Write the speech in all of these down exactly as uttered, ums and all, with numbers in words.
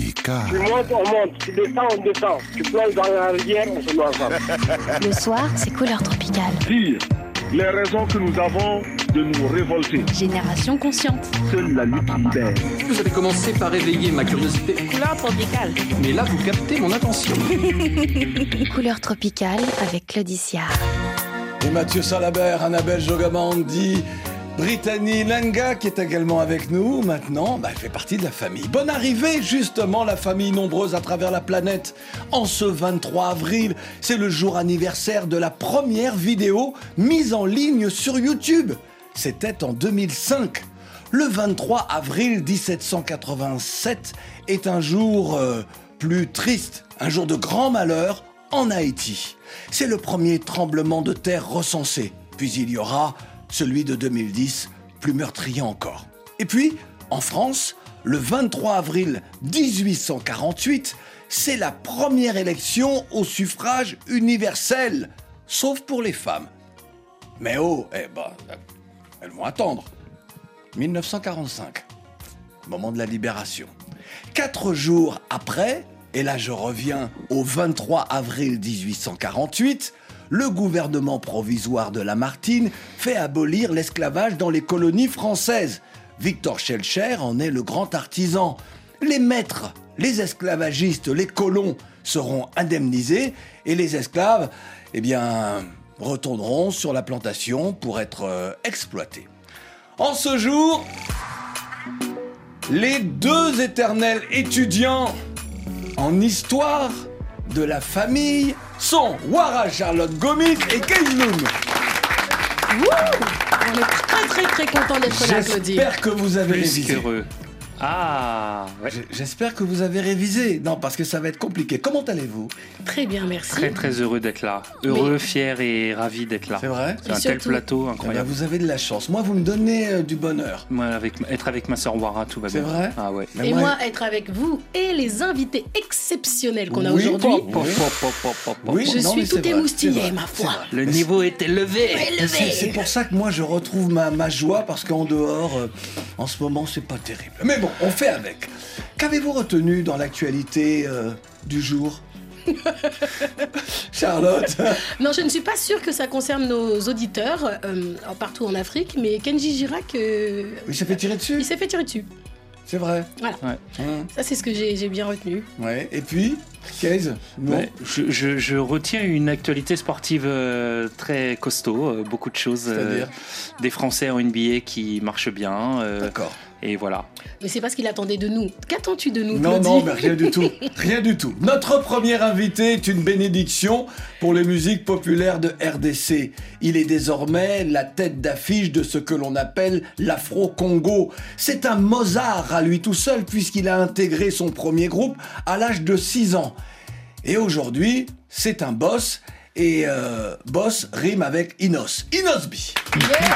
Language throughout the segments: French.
Tropical. Tu montes, on monte. Tu descends, on descend. Tu plonges dans la rivière, on se met ensemble. Le soir, c'est Couleur Tropicale. Dire les raisons que nous avons de nous révolter. Génération consciente. Seule la lutte libère. Vous avez commencé par éveiller ma curiosité. Couleur Tropicale. Mais là, vous captez mon attention. Couleur Tropicale avec Claudicia. Et Mathieu Salabert, Annabelle Jogamandi, Brittany Lenga qui est également avec nous maintenant, bah, elle fait partie de la famille. Bonne arrivée justement, la famille nombreuse à travers la planète. En ce vingt-trois avril, c'est le jour anniversaire de la première vidéo mise en ligne sur YouTube. C'était en deux mille cinq. Le vingt-trois avril dix-sept cent quatre-vingt-sept est un jour euh, plus triste, un jour de grand malheur en Haïti. C'est le premier tremblement de terre recensé. Puis il y aura celui de deux mille dix, plus meurtrier encore. Et puis, en France, le vingt-trois avril dix-huit cent quarante-huit, c'est la première élection au suffrage universel, sauf pour les femmes. Mais oh, eh ben, elles vont attendre. dix-neuf cent quarante-cinq, moment de la libération. Quatre jours après, et là je reviens au vingt-trois avril dix-huit cent quarante-huit, le gouvernement provisoire de Lamartine fait abolir l'esclavage dans les colonies françaises. Victor Schœlcher en est le grand artisan. Les maîtres, les esclavagistes, les colons seront indemnisés et les esclaves, eh bien, retourneront sur la plantation pour être euh, exploités. En ce jour, les deux éternels étudiants en histoire de la famille sont Wara Charlotte Gomit et Keiloun. On est très très très content d'être là, Claudie. J'espère que vous avez Plus révisé. qu'heureux. Ah, ouais. J'espère que vous avez révisé. Non, parce que ça va être compliqué. Comment allez-vous? Très bien, merci. Très très heureux d'être là. Heureux, Mais... fier et ravi d'être là. C'est vrai? C'est un tel plateau incroyable. Eh ben, vous avez de la chance. Moi, vous me donnez euh, du bonheur. Moi, avec, être avec ma sœur Wara, tout va bien. C'est vrai? Ah ouais. Et moi, moi, être avec vous et les invités exceptionnels qu'on a oui, aujourd'hui. Pop, pop, pop, pop, pop, pop. Oui, je non, suis tout émoustillée, ma foi. Le niveau est élevé. C'est, c'est pour ça que moi, je retrouve ma, ma joie, parce qu'en dehors, euh, en ce moment, c'est pas terrible. Mais bon, on fait avec. Qu'avez-vous retenu dans l'actualité euh, du jour? Charlotte? Non, je ne suis pas sûre que ça concerne nos auditeurs euh, partout en Afrique, mais Kenji Girac... Euh, il s'est fait tirer dessus? Il s'est fait tirer dessus. C'est vrai. Voilà. Ouais. Hum. Ça, c'est ce que j'ai, j'ai bien retenu. Ouais. Et puis, Case, ouais, je, je, je retiens une actualité sportive euh, très costaud, euh, beaucoup de choses. Euh, des Français en N B A qui marchent bien. Euh, D'accord. Et voilà. Mais c'est pas ce qu'il attendait de nous. Qu'attends-tu de nous, Non, Claudie? non, mais rien du tout. Rien du tout. Notre premier invité est une bénédiction pour les musiques populaires de R D C. Il est désormais la tête d'affiche de ce que l'on appelle l'Afro-Congo. C'est un Mozart à lui tout seul, puisqu'il a intégré son premier groupe à l'âge de six ans. Et aujourd'hui, c'est un boss. Et euh, boss rime avec Inos. Inos B. Yeah!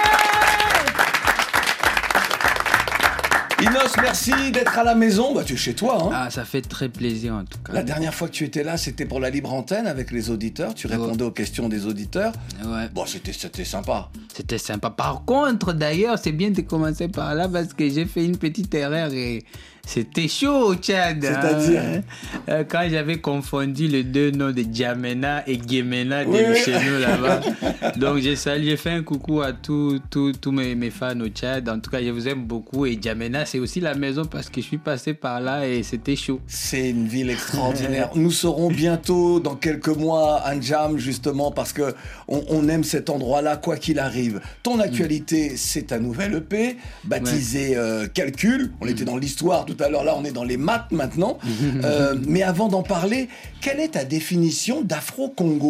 Inos, merci d'être à la maison. Bah, tu es chez toi, hein. Ah, ça fait très plaisir en tout cas. La dernière fois que tu étais là, c'était pour la libre antenne avec les auditeurs. Tu répondais ouais. aux questions des auditeurs. Ouais. Bon, c'était, c'était sympa. C'était sympa. Par contre, d'ailleurs, c'est bien de commencer par là parce que j'ai fait une petite erreur et c'était chaud au Tchad. C'est-à-dire hein. Quand j'avais confondu les deux noms de Djamena et Guémena de oui. chez nous là-bas. Donc j'ai salué, j'ai fait un coucou à tous tout, tout mes, mes fans au Tchad. En tout cas, je vous aime beaucoup. Et Djamena, c'est aussi la maison parce que je suis passé par là et c'était chaud. C'est une ville extraordinaire. Nous serons bientôt, dans quelques mois, à N'Djam, justement, parce que on, on aime cet endroit-là, quoi qu'il arrive. Ton actualité, mm. c'est ta nouvelle E P, baptisée ouais. euh, Calcul. On mm. était dans l'histoire tout à l'heure, là, on est dans les maths maintenant. euh, mais avant d'en parler, quelle est ta définition d'Afro-Congo ?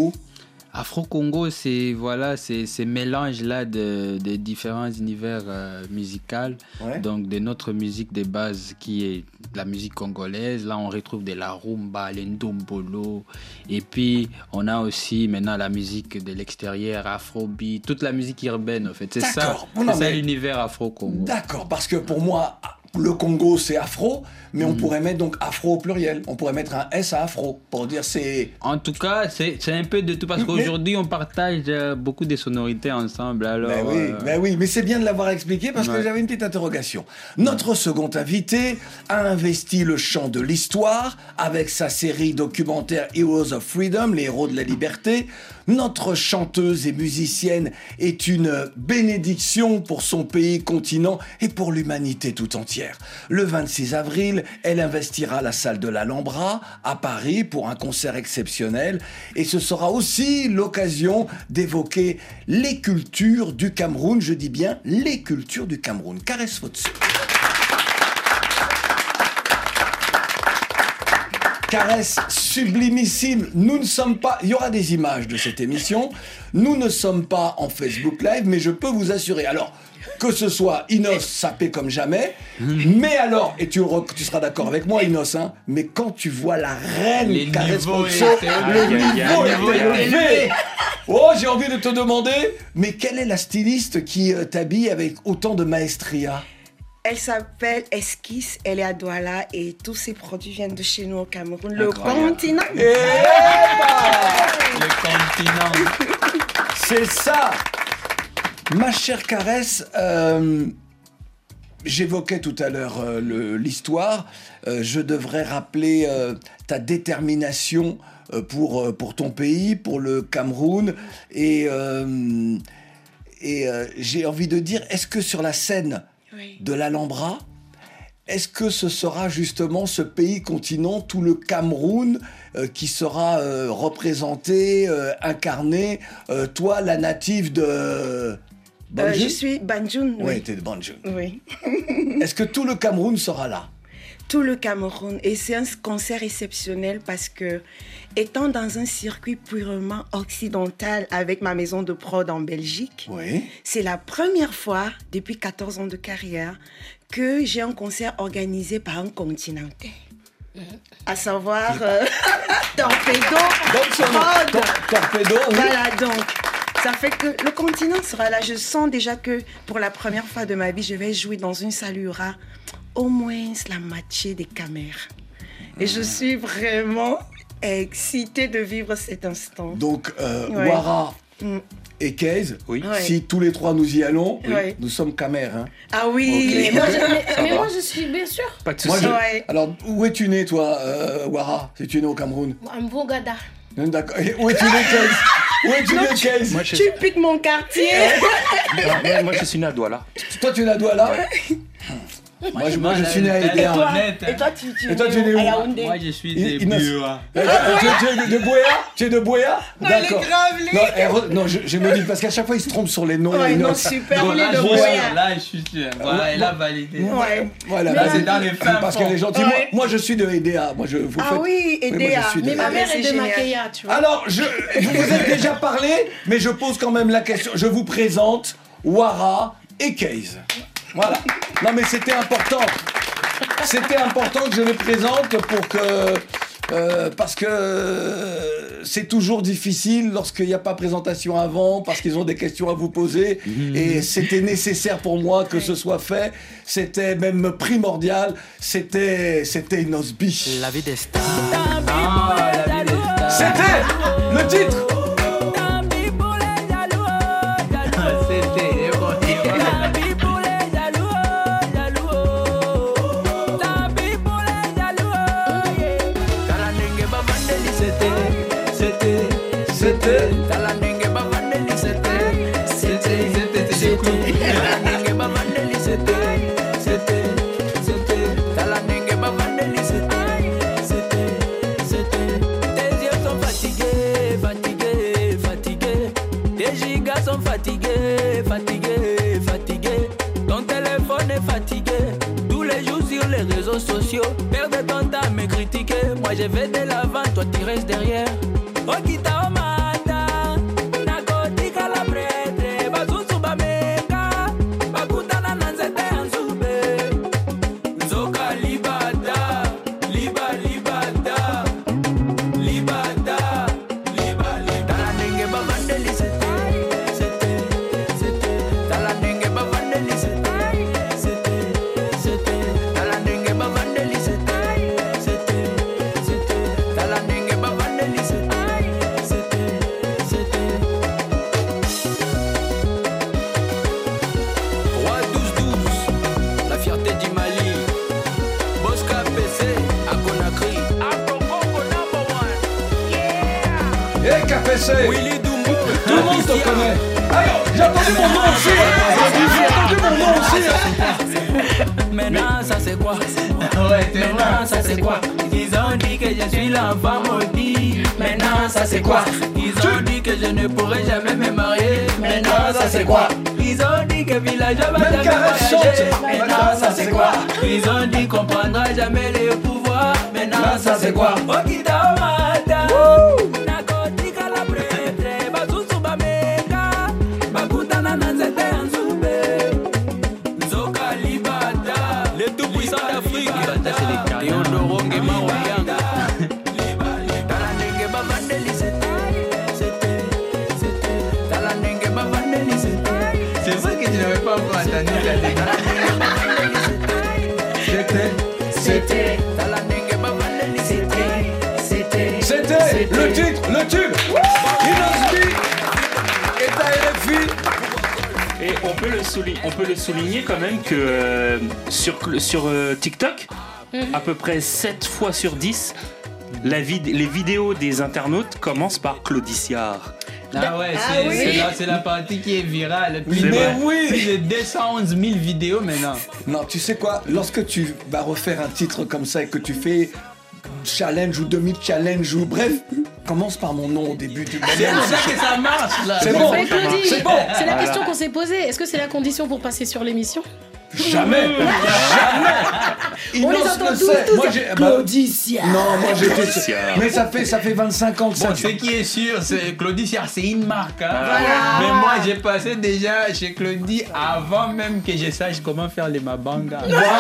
Afro-Congo, c'est voilà, c'est ce mélange-là de, de différents univers euh, musicaux. Ouais. Donc, de notre musique de base qui est la musique congolaise. Là, on retrouve de la rumba, l'endombolo. Et puis, on a aussi maintenant la musique de l'extérieur, afrobeat, toute la musique urbaine, en fait. C'est D'accord. ça, non, c'est mais... ça l'univers Afro-Congo. D'accord, parce que pour moi... le Congo, c'est afro, mais mmh. on pourrait mettre donc afro au pluriel. On pourrait mettre un S à afro pour dire c'est... En tout cas, c'est, c'est un peu de tout, parce mais... qu'aujourd'hui, on partage euh, beaucoup de sonorités ensemble. Alors, ben oui, euh... ben oui, mais c'est bien de l'avoir expliqué parce ouais. que j'avais une petite interrogation. Notre ouais. second invité a investi le champ de l'histoire avec sa série documentaire Heroes of Freedom, les héros de la liberté. Notre chanteuse et musicienne est une bénédiction pour son pays, continent et pour l'humanité tout entière. Le vingt-six avril, elle investira la salle de l'Alhambra à Paris pour un concert exceptionnel et ce sera aussi l'occasion d'évoquer les cultures du Cameroun, je dis bien les cultures du Cameroun. Caresse Fotse. Caresse sublimissime. Nous ne sommes pas... Il y aura des images de cette émission. Nous ne sommes pas en Facebook Live, mais je peux vous assurer. Alors, que ce soit Inos sapé comme jamais, mais alors, et tu, tu seras d'accord avec moi, Inos, hein, mais quand tu vois la reine Les Caresse Fotse, le niveau est élevé. Oh, j'ai envie de te demander, mais quelle est la styliste qui euh, t'habille avec autant de maestria ? Elle s'appelle Esquisse, elle est à Douala et tous ses produits viennent de chez nous au Cameroun. Le Incroyable. continent. Et le continent. C'est ça. Ma chère Caresse, euh, j'évoquais tout à l'heure euh, le, l'histoire. Euh, je devrais rappeler euh, ta détermination euh, pour, euh, pour ton pays, pour le Cameroun. Et, euh, et euh, j'ai envie de dire, est-ce que sur la scène oui. de l'Alhambra, est-ce que ce sera justement ce pays-continent, tout le Cameroun, euh, qui sera euh, représenté, euh, incarné, euh, toi, la native de... Euh, je suis Banjul. Oui, oui. tu es de Banjul. Oui. Est-ce que tout le Cameroun sera là? Tout le Cameroun. Et c'est un concert exceptionnel parce que, étant dans un circuit purement occidental avec ma maison de prod en Belgique, oui. c'est la première fois depuis quatorze ans de carrière que j'ai un concert organisé par un continental. À savoir euh, Torpedo, Prod. Tor- Torpedo, oui. Voilà, donc, ça fait que le continent sera là. Je sens déjà que pour la première fois de ma vie, je vais jouer dans une salle où il y aura au moins la moitié des caméras. Et mmh. je suis vraiment excitée de vivre cet instant. Donc, euh, ouais. Wara mmh. et Keiz, oui. si tous les trois nous y allons, oui. nous sommes caméras. Hein. Ah oui, okay. Mais, moi, je, mais, mais moi je suis bien sûr. Pas de moi, soucis. je... ouais. Alors, où es-tu né, toi, euh, Wara, si tu es né au Cameroun? À Mbogada. D'accord. Et où es-tu né, Keiz? Où es-tu né, Keiz? Moi, je... Tu piques mon quartier. moi, moi, je suis né à Douala. Toi, tu es né à Douala? Ouais. Moi, je, moi, je suis né à Edéa. Et toi, tu, tu, et toi, tu es né où? Moi, je suis de Bioa. Tu es de Boya? Tu es de Boya? D'accord. Non, elle, non, je, je me dis, parce qu'à chaque fois, il se trompe sur les noms. Ouais, les non, noms. super. Bon, là, de je Boya. là, je suis sûr. Voilà, elle a validé. Ouais. Voilà, là, c'est dans les fins. parce qu'elle est gentille. Ouais. Moi, moi, je suis de Edéa. Moi, je, vous ah faites... oui, Edéa. Oui, mais de... ma mère ah, est, est de Makeya, tu vois. Alors, je, vous vous êtes déjà parlé, mais je pose quand même la question. Je vous présente Wara et Keiz. Voilà. Non, mais c'était important. C'était important que je les présente pour que... Euh, parce que euh, c'est toujours difficile lorsqu'il n'y a pas présentation avant, parce qu'ils ont des questions à vous poser. Mmh. Et c'était nécessaire pour moi que ce soit fait. C'était même primordial. C'était, c'était une osbie. La vie des stars. Ah, la vie des stars. C'était le titre. Fatigué, fatigué, fatigué. Ton téléphone est fatigué. Tous les jours sur les réseaux sociaux. Perdre ton temps à me critiquer. Moi je vais de l'avant, toi tu restes derrière. Okita Omata, Nakotika la prêtre, Bazuzu Bameka, Bakutana Nanzete Anzube, Nzoka Libada, Liba Libada, Libada, Liba Liba. La nenge Bamandeli c'était. connaissez. Willy Dumbo. Tout le monde te connaît. Alors, j'ai entendu mon nom aussi. J'ai entendu mon nom aussi. Maintenant, ça c'est quoi? Maintenant, ça c'est quoi? Ils ont dit que je suis l'enfant maudit. Maintenant, ça c'est quoi? Ils ont dit que je ne pourrai jamais me marier. Maintenant, ça c'est quoi? Ils ont dit que village va jamais voyager. Maintenant, ça c'est quoi? Ils ont dit qu'on prendra jamais les pouvoirs. Maintenant, ça c'est quoi? Okidamata. Nakotika la prêtre. Basusu bameka. Bakutana na nzete nzube. Nzoka libata. Les tout puissants d'Afrique. Théodoro Ngema Oyanga. Talandenge bavandeli c'était. C'était. C'était. Talandenge bavandeli c'était. C'est vrai que tu n'avais pas encore entendu la déclaration. C'était. C'était. C'était le titre, le tube. Inosbi est à R F I. Et on peut le souligner, on peut le souligner quand même que euh, sur, sur euh, TikTok, à peu près sept fois sur dix, la vid- les vidéos des internautes commencent par Claudiciard. Ah ouais, c'est, Ah oui. c'est, la, c'est la partie qui est virale. Plus Mais de, oui. plus de deux cent onze mille vidéos maintenant. Non, tu sais quoi? Lorsque tu vas refaire un titre comme ça et que tu fais challenge ou demi-challenge ou bref, commence par mon nom au début du moment. C'est pour ça que ça marche là. C'est bon. Mais Claudie, C'est bon. c'est la Voilà. question qu'on s'est posée. Est-ce que c'est la condition pour passer sur l'émission? Jamais. Jamais. On les Inos entend le tous, sait. tous. Moi, j'ai, bah, Claudicia. non, moi j'étais. Claudiciard. Mais ça fait ça fait vingt-cinq ans que ça. Bon, ce qui est sûr, c'est Claudie Siard, c'est une marque. Hein. Voilà. Mais moi, j'ai passé déjà chez Claudie avant même que je sache comment faire les mabangas.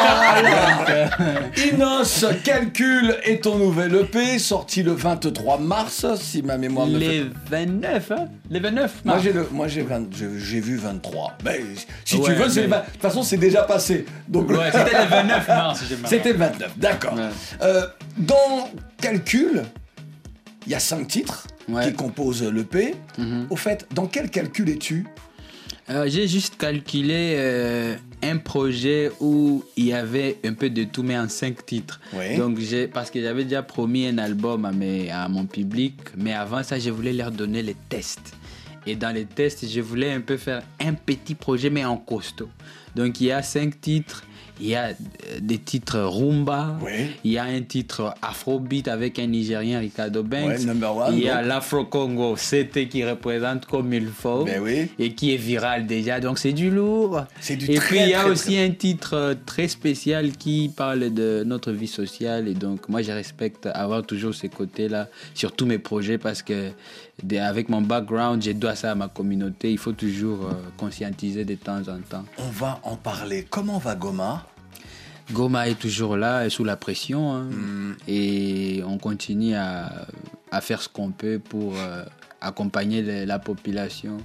Voilà. Inos Calcul est ton nouvel E P sorti le vingt-trois mars, si ma mémoire me fait. Les vingt-neuf, hein? Les vingt-neuf Moi mars. j'ai le, moi j'ai vingt, j'ai, j'ai vu vingt-trois. Ben, si tu Ouais, veux, c'est mais- les vingt. De toute façon, c'est déjà passé. Donc Ouais, c'était le vingt-neuf mars, je me rappelle. c'était le vingt-neuf, d'accord. Ouais. Euh, dans Calcul, il y a cinq titres Ouais. qui composent l'E P. Mhm. Au fait, dans quel calcul es-tu? Euh, j'ai juste calculé euh, un projet où il y avait un peu de tout, mais en cinq titres. Oui. Donc, j'ai, parce que j'avais déjà promis un album à, mes, à mon public, mais avant ça, je voulais leur donner les tests. Et dans les tests, je voulais un peu faire un petit projet, mais en costaud. Donc, il y a cinq titres. Il y a euh, des titres rumba, Oui. il y a un titre afrobeat avec un Nigérien, Ricardo Banks. Ouais, number one, il y a donc. l'Afro-Congo, C T qui représente comme il faut Ben oui. et qui est viral déjà, donc c'est du lourd. C'est du et très, puis il y a très, aussi très- un titre euh, très spécial qui parle de notre vie sociale et donc moi je respecte avoir toujours ces côtés-là sur tous mes projets parce que de- avec mon background, je dois ça à ma communauté, il faut toujours euh, conscientiser de temps en temps. On va en parler. Comment va Goma? Goma est toujours là, sous la pression, hein, Mm. et on continue à, à faire ce qu'on peut pour euh, accompagner le- la population.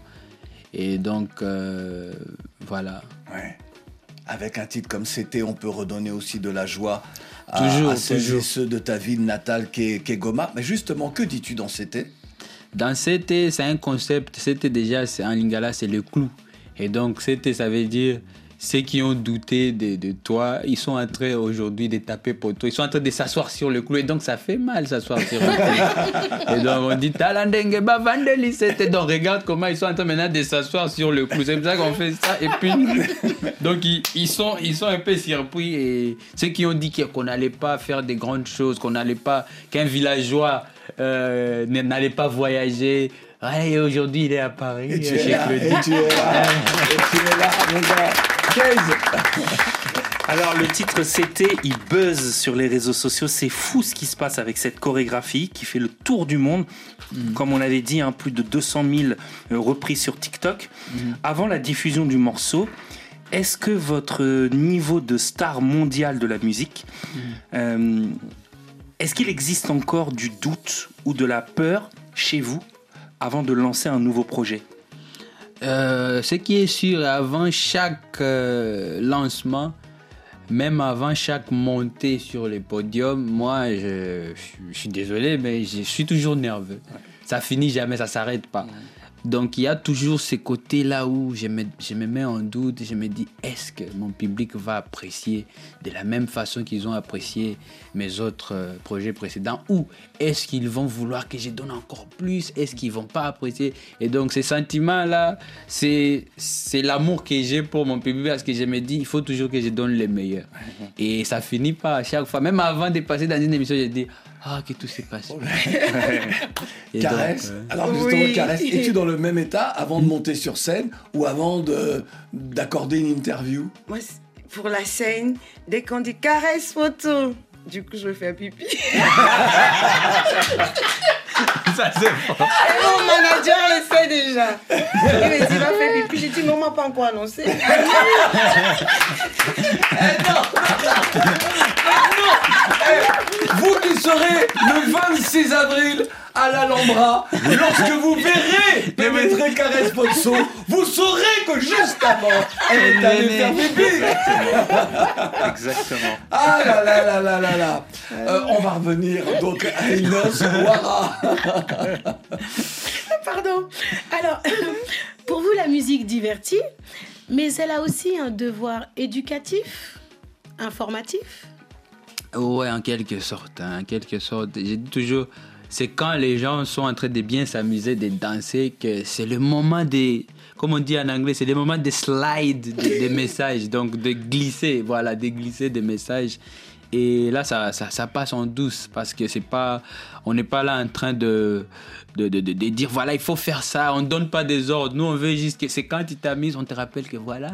Et donc, euh, voilà. Ouais. Avec un titre comme C'était, on peut redonner aussi de la joie à, Toujours, à celles toujours. et ceux de ta ville natale qu'est, qu'est Goma. Mais justement, que dis-tu dans C'était? Dans C T, c'est un concept. C T, déjà, c'est, en lingala, c'est le clou. Et donc, C T, ça veut dire ceux qui ont douté de, de toi, ils sont en train aujourd'hui de taper pour toi. Ils sont en train de s'asseoir sur le clou. Et donc, ça fait mal s'asseoir sur le clou. Et donc, on dit Talandenge Bavandeli C T. Donc, regarde comment ils sont en train maintenant de s'asseoir sur le clou. C'est pour ça qu'on fait ça. Et puis, donc, ils, ils, sont, ils sont un peu surpris. Et ceux qui ont dit qu'on n'allait pas faire des grandes choses, qu'on n'allait pas, qu'un villageois euh, n'allait pas voyager. Ouais, et aujourd'hui, il est à Paris. Et tu euh, es chez là, Claudie. et tu es là, et tu es là, mon gars. Gaze. Alors le titre C'était, il buzz sur les réseaux sociaux, c'est fou ce qui se passe avec cette chorégraphie qui fait le tour du monde. Mm. Comme on avait dit, hein, plus de deux cent mille euh, reprises sur TikTok. Mm. Avant la diffusion du morceau, est-ce que votre niveau de star mondiale de la musique, mm. euh, est-ce qu'il existe encore du doute ou de la peur chez vous avant de lancer un nouveau projet ? Euh, ce qui est sûr, avant chaque euh, lancement, même avant chaque montée sur le podium, moi, je, je suis désolé, mais je suis toujours nerveux. Ouais. Ça finit jamais, ça s'arrête pas. Ouais. Donc il y a toujours ces côtés-là où je me, je me mets en doute, je me dis est-ce que mon public va apprécier de la même façon qu'ils ont apprécié mes autres euh, projets précédents, ou est-ce qu'ils vont vouloir que je donne encore plus, est-ce qu'ils vont pas apprécier. Et donc ces sentiments-là, c'est, c'est l'amour que j'ai pour mon public, parce que je me dis il faut toujours que je donne le meilleur. Et ça finit pas à chaque fois, même avant de passer dans une émission, je dis ah, que tout s'est passé. Caresse. Donc, euh... Alors justement, oui. Caresse, es-tu dans le même état avant de monter sur scène ou avant de, d'accorder une interview? Moi, pour la scène, dès qu'on dit Caresse photo, du coup, je fais un pipi. Ça, c'est fort. Et mon manager le sait déjà. Il me dit, va faire pipi. J'ai dit, non, on m'a pas encore annoncé. Eh non, non. Eh, vous qui serez le vingt-six avril à l'Alhambra, lorsque vous verrez Pénétrer Caresse Potso, vous saurez que juste avant, elle est allée faire pipi. Exactement. Exactement. Ah là là là là là là. Euh, on va revenir donc à Inos Ouara. Pardon. Alors, pour vous, la musique divertit, mais elle a aussi un devoir éducatif, informatif. Ouais, en quelque sorte. Hein, en quelque sorte. J'ai dit toujours, c'est quand les gens sont en train de bien s'amuser, de danser, que c'est le moment de, comme on dit en anglais, c'est le moment de slide des de messages, donc de glisser, voilà, de glisser des messages. Et là, ça, ça, ça passe en douce, parce que c'est pas, on n'est pas là en train de, de, de, de, de dire, voilà, il faut faire ça, on ne donne pas des ordres. Nous, on veut juste que c'est quand tu t'amuses, on te rappelle que voilà,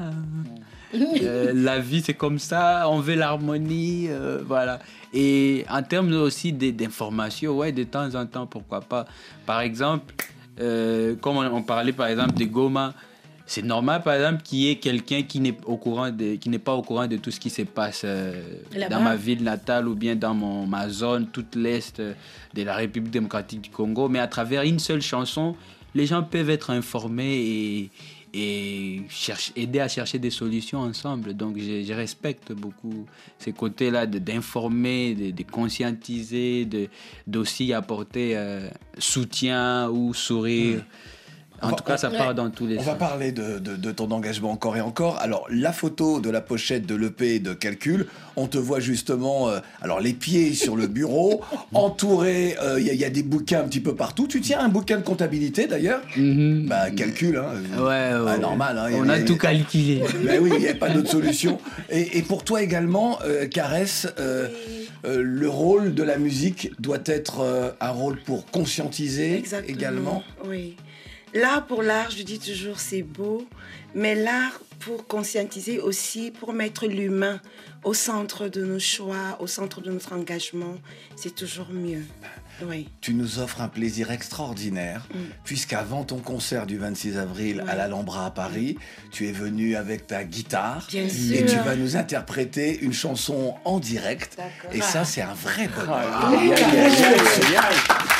euh, la vie, c'est comme ça, on veut l'harmonie, euh, voilà. Et en termes aussi d'information, ouais, de temps en temps, pourquoi pas. Par exemple, euh, comme on, on parlait par exemple de Goma, c'est normal, par exemple, qu'il y ait quelqu'un qui n'est au courant de, qui n'est pas au courant de tout ce qui se passe euh, dans ma ville natale ou bien dans mon, ma zone, toute l'Est de la République démocratique du Congo. Mais à travers une seule chanson, les gens peuvent être informés et, et cherche, aider à chercher des solutions ensemble. Donc, je, je respecte beaucoup ces côtés-là de, d'informer, de, de conscientiser, de, d'aussi apporter euh, soutien ou sourire. Mmh. En tout cas, ça part dans tous les on sens. On va parler de, de, de ton engagement encore et encore. Alors, la photo de la pochette de l'E P de Calcul, on te voit justement, euh, alors les pieds sur le bureau, entouré, il euh, y, y a des bouquins un petit peu partout. Tu tiens un bouquin de comptabilité d'ailleurs? mm-hmm. Bah, Calcul, hein. Ouais, ouais. Bah, normal. Hein, on a, a tout calculé. Bah oui, il n'y a pas d'autre solution. Et, et pour toi également, euh, Caresse, euh, euh, le rôle de la musique doit être euh, un rôle pour conscientiser. Exactement. Également. Oui. L'art pour l'art, je dis toujours, c'est beau, mais l'art pour conscientiser aussi, pour mettre l'humain au centre de nos choix, au centre de notre engagement, c'est toujours mieux. Oui. Tu nous offres un plaisir extraordinaire, mm. puisqu'avant ton concert du vingt-six avril ouais. à l'Alhambra à Paris, tu es venu avec ta guitare Bien et sûr. tu vas nous interpréter une chanson en direct. D'accord. Et ça, c'est un vrai bonheur. Ah, yeah, yeah, yeah, yeah, yeah.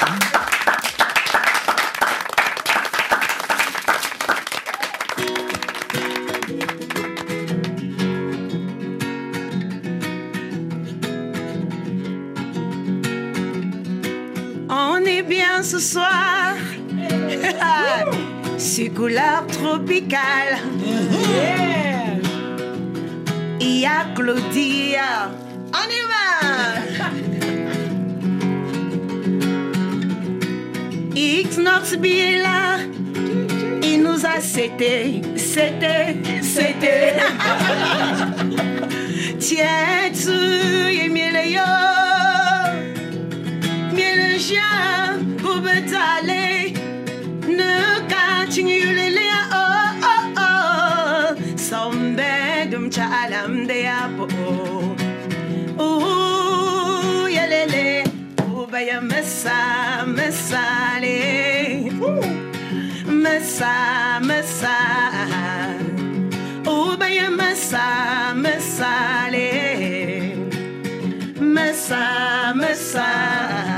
Bien ce soir, c'est couleur tropicale. Il y a Claudia, on y va. X-Nox est là, il nous a cété, cété, cété. Tiens, tu es mieux Aller, ne continue les oh oh oh, sombe dum chalam de apo, oh yalele, oh baya messa messa le, messa messa, oh baya messa messa le, messa messa.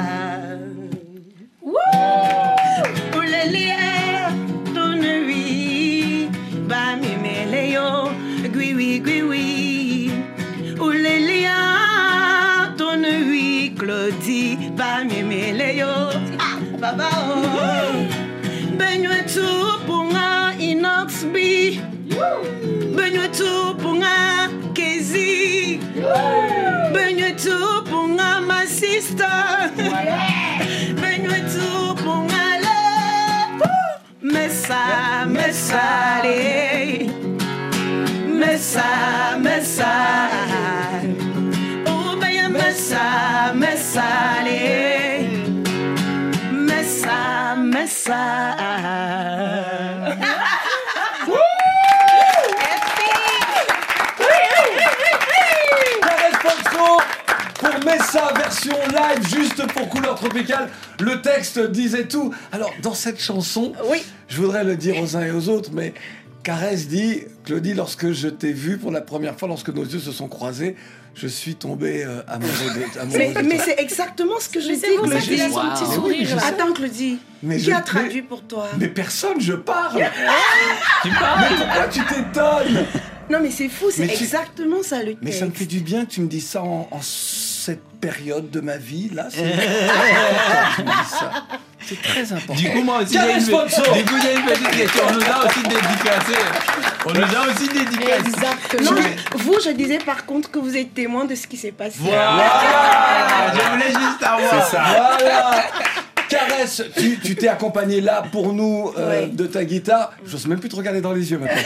Claudie, ba mi me le yo, baba oh, be Benyo tu punga Inoxbi. Benyo tu punga Kezi. Benyo tu punga ma sister. Benyo tu punga le. Messa, messa, le. Messa, messa. Oh, ben messa, messa, le. Messa, messa. Pour Messa version live juste pour Couleur Tropicale, le texte disait tout. Alors dans cette chanson, oui. je voudrais le dire aux uns et aux autres, mais Caresse dit, Claudie, lorsque je t'ai vu pour la première fois, lorsque nos yeux se sont croisés, je suis tombée euh, amoureuse de, amoureuse mais, de mais toi. c'est exactement ce que je Mais dis, c'est pour ça Claudie. qu'il a son Wow. petit Oui, sourire. je sais. Attends, Claudie. Mais Qui je- a traduit mais- pour toi? Mais personne, je parle. Tu parles. Mais pourquoi tu t'étonnes? Non, mais c'est fou, c'est Mais tu- exactement ça le texte. Mais ça me fait du bien que tu me dises ça en, en cette période de ma vie, là. C'est tu me dis ça. C'est très important. Du coup, moi aussi, j'ai Caresse une, sponsor. du coup, j'ai une petite question. On nous a aussi dédicacé. On nous a aussi dédicacé. Exactement. Non, vous, je disais par contre que vous êtes témoin de ce qui s'est passé. Voilà. Je voulais juste avoir. C'est ça. Voilà. Caresse, tu, tu t'es accompagné là pour nous euh, Ouais. de ta guitare. J'ose même plus te regarder dans les yeux maintenant.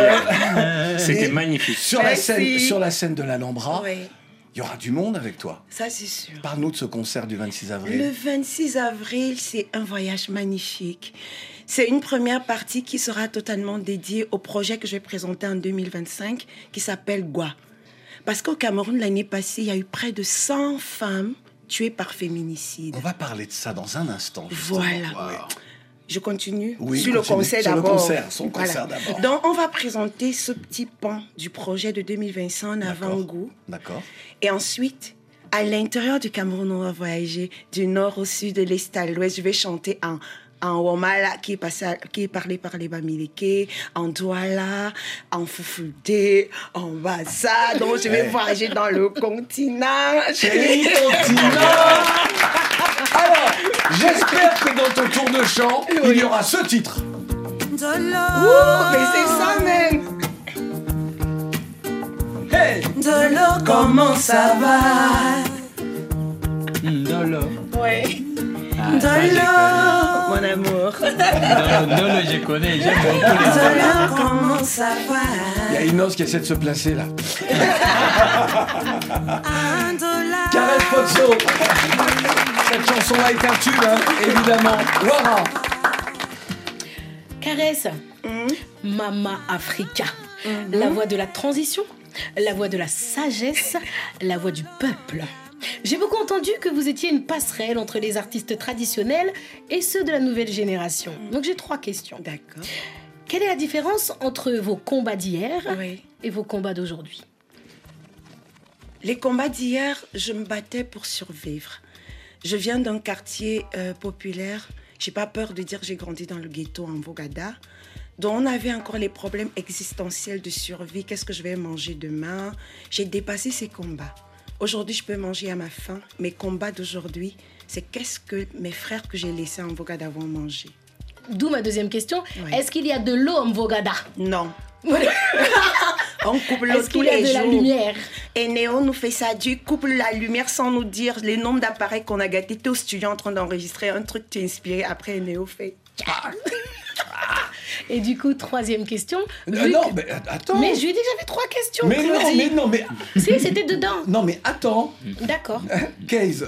C'était Et magnifique. Sur la, Merci. scène, sur la scène de l'Alhambra, il Oui, y aura du monde avec toi. ça c'est sûr. Parle-nous de ce concert du vingt-six avril. Le vingt-six avril, c'est un voyage magnifique. C'est une première partie qui sera totalement dédiée au projet que je vais présenter en deux mille vingt-cinq, qui s'appelle Gwa. Parce qu'au Cameroun, l'année passée, il y a eu près de cent femmes tuées par féminicide. On va parler de ça dans un instant. justement. Voilà. Oui. Je continue Oui, sur le continue. concert Sur le d'abord. concert, son concert d'abord. Donc, on va présenter ce petit pan du projet de deux mille vingt-cinq en avant-goût. D'accord. Et ensuite, à l'intérieur du Cameroun, on va voyager du nord au sud, de l'est à l'ouest. Je vais chanter en, en Womala, qui est, passé à- qui est parlé par les Bamileke, en Douala, en Foufoudé, en Bassa. Donc, je vais Ouais. voyager dans le continent. Chérie continent. Alors, j'espère que dans ton tour de chant, il y aura ce titre. Ouh, mais c'est ça même. Hey. Dolo, comment ça va? Dolo. Ouais. Ah, ça, je Dolo, mon amour. connais. Dolo, Dolo, je connais. J'aime beaucoup les Dolo, comment ça va? Il y a Inos qui essaie de se placer là. Caresse Pozzo. Cette chanson-là est un tube, hein, évidemment. Wara. Caresse, Mama Africa, la voix de la transition, la voix de la sagesse, la voix du peuple. J'ai beaucoup entendu que vous étiez une passerelle entre les artistes traditionnels et ceux de la nouvelle génération. Donc j'ai trois questions. D'accord. Quelle est la différence entre vos combats d'hier Oui. et vos combats d'aujourd'hui? Les combats d'hier, je me battais pour survivre. Je viens d'un quartier euh, populaire. J'ai pas peur de dire que j'ai grandi dans le ghetto en Bogada. Donc on avait encore les problèmes existentiels de survie. Qu'est-ce que je vais manger demain? J'ai dépassé ces combats. Aujourd'hui, je peux manger à ma faim. Mes combats d'aujourd'hui, c'est qu'est-ce que mes frères que j'ai laissés en Bogada vont manger. D'où ma deuxième question. Oui. Est-ce qu'il y a de l'eau en Bogada? Non. On coupe l'eau Est-ce tous qu'il y a les de jours. la lumière? Et Néo nous fait ça, Dieu coupe la lumière sans nous dire les nombres d'appareils qu'on a gâtés. T'es au studio en train d'enregistrer un truc, tu es inspiré. Après, Néo fait... Et du coup, troisième question. Euh, Vu non, que- mais attends. Mais je lui ai dit que j'avais trois questions, Mais non, Claudie. mais non, mais. Si, c'était dedans. Non, mais attends. D'accord. Case.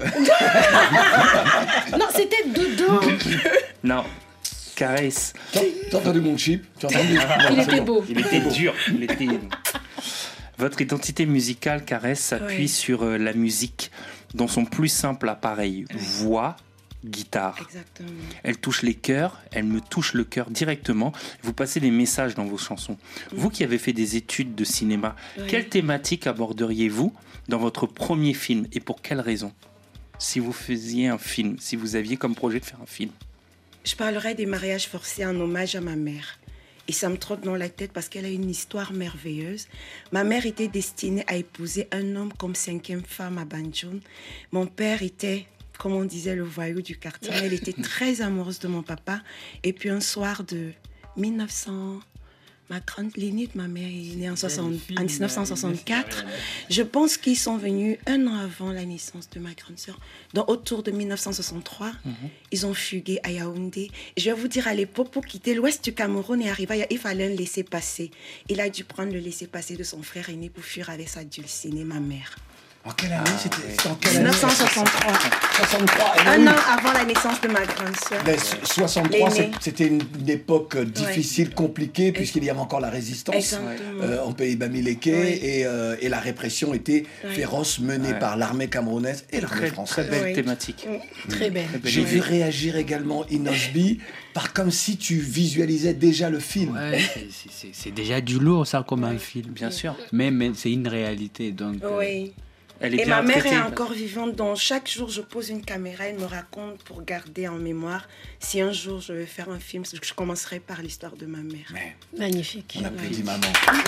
Non, c'était dedans. Non. Caresse. T'as entendu mon chip? Tu as entendu? Il était beau. Il était dur. Il était... Votre identité musicale, Caresse, s'appuie Oui. sur euh, la musique dans son plus simple appareil. Voix, guitare. Exactement. Elle touche les cœurs, elle me touche le cœur directement. Vous passez des messages dans vos chansons. Vous qui avez fait des études de cinéma, Oui. quelle thématique aborderiez-vous dans votre premier film et pour quelle raison? Si vous faisiez un film, si vous aviez comme projet de faire un film. Je parlerai des mariages forcés en hommage à ma mère. Et ça me trotte dans la tête parce qu'elle a une histoire merveilleuse. Ma mère était destinée à épouser un homme comme cinquième femme à Banjul. Mon père était comme on disait, le voyou du quartier. Mais elle était très amoureuse de mon papa. Et puis un soir de mille neuf cents... Ma grande l'aînée de ma mère est née en, soixante, en dix-neuf cent soixante-quatre. Je pense qu'ils sont venus un an avant la naissance de ma grande sœur. Donc autour de mille neuf cent soixante-trois, mm-hmm. ils ont fugué à Yaoundé. Je vais vous dire, à l'époque, pour quitter l'ouest du Cameroun et arriver, il fallait un laissez-passer. Il a dû prendre le laissez-passer de son frère aîné pour fuir avec sa dulcinée, ma mère. En quelle année c'était, c'était en quelle année dix-neuf cent soixante-trois. soixante-trois. Un an avant la naissance de ma grande sœur. Mais soixante-trois, c'était une, une époque difficile, ouais. compliquée, puisqu'il y avait encore la résistance euh, en pays bamileke, ouais. et, euh, et la répression était ouais. féroce, menée ouais. par l'armée camerounaise et l'armée très, française. Très belle ouais. thématique. Mmh. Très belle. J'ai ouais. vu réagir également Inosbi par comme si tu visualisais déjà le film. Ouais, c'est, c'est, c'est déjà du lourd, ça, comme ouais. un film. Bien sûr. Mais, mais c'est une réalité, donc... Oui. Euh, Elle est et bien ma mère traitée. est encore vivante, donc chaque jour je pose une caméra, elle me raconte pour garder en mémoire. Si un jour je vais faire un film, je commencerai par l'histoire de ma mère. Mais magnifique. On applaudit maman.